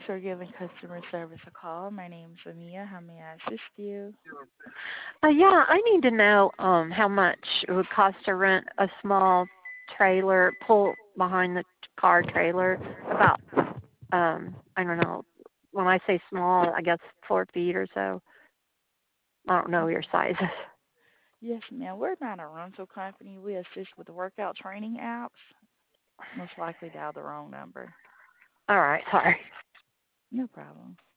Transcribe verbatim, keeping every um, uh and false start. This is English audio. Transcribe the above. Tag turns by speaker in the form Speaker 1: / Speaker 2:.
Speaker 1: Thanks for giving customer service a call. My name's Amia. How may I assist you?
Speaker 2: Uh, yeah, I need to know um how much it would cost to rent a small trailer, pull behind the car trailer. About um I don't know. When I say small, I guess four feet or so. I don't know your
Speaker 1: Okay.
Speaker 2: sizes.
Speaker 1: Yes, ma'am. We're not a rental company. We assist with workout training apps. Most likely dial the wrong number.
Speaker 2: All right, sorry.
Speaker 1: No problem.